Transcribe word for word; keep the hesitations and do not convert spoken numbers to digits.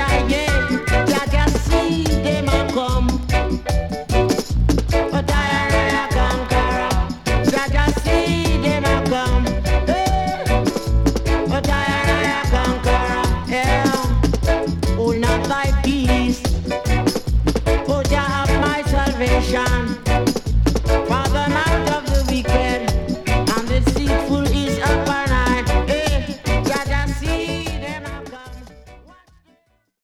yeah, yeah. Jah can see them a come. But I am a conqueror. Jah can see them a come. Hey. But I am a conqueror. Yeah. Oh, not like thee.